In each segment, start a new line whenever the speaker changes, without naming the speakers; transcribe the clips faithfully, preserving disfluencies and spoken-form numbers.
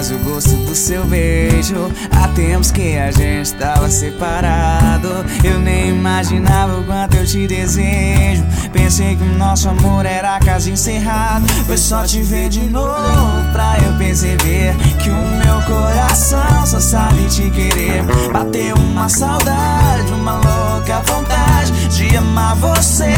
mais o gosto do seu beijo. Há tempos que a gente tava separado, eu nem imaginava o quanto eu te desejo. Pensei que o nosso amor era caso encerrado. Foi só te ver de novo pra eu perceber que o meu coração só sabe te querer. Bateu uma saudade, uma louca vontade de amar você.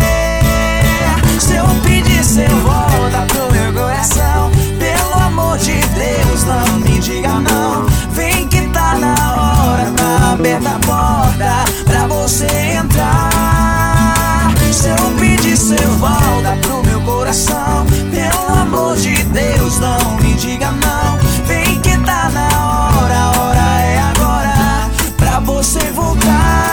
Se eu pedisse eu volta pro meu coração, pelo amor de Deus não me diga não. Vem que tá na hora, tá aberta a porta pra você entrar. Se eu pedisse eu volta pro meu coração, pelo amor de Deus não me diga não. Vem que tá na hora, a hora é agora pra você voltar.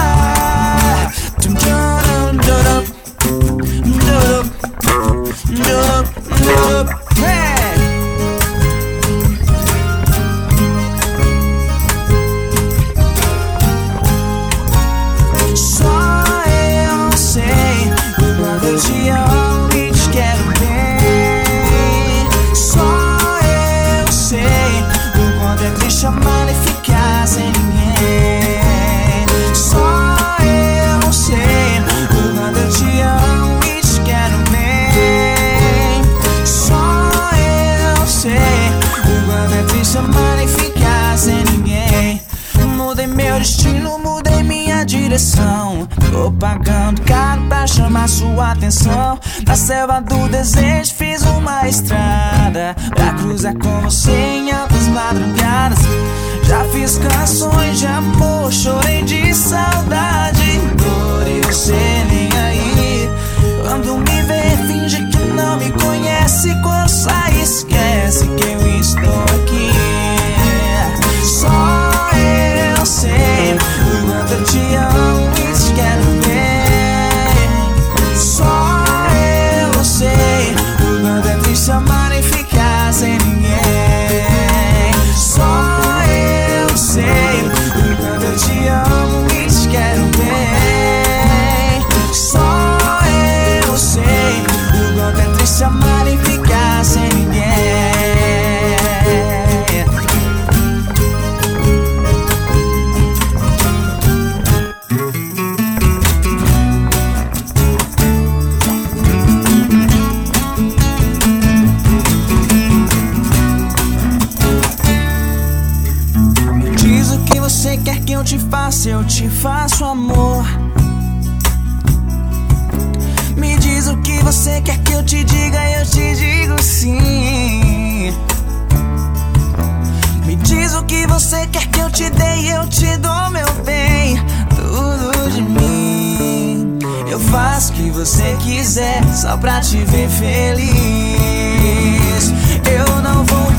Chamar e ficar sem ninguém. Só eu sei o quanto eu te amo e te quero bem. Só eu sei o quanto é triste chamar e ficar sem ninguém. Mudei meu destino, mudei minha direção. Tô pagando caro pra chamar sua atenção. Na selva do desejo fiz uma estrada pra cruzar com você em altas madrugadas. Já fiz canções de amor, chorei de saudade, dor e você nem aí. Quando me vê finge que não me conhece, quando sai esquece que eu estou aqui. Só eu sei o quanto eu te amo e te quero bem. Só eu sei o quanto é triste amar e ficar sem ninguém. Só eu sei o quanto eu te amo e te quero bem. Só eu sei o quanto é triste amar e ficar sem ninguém. Você quer que eu te faça, eu te faço amor. Me diz o que você quer que eu te diga, eu te digo sim. Me diz o que você quer que eu te dê, eu te dou meu bem. Tudo de mim, eu faço o que você quiser, só pra te ver feliz. Eu não vou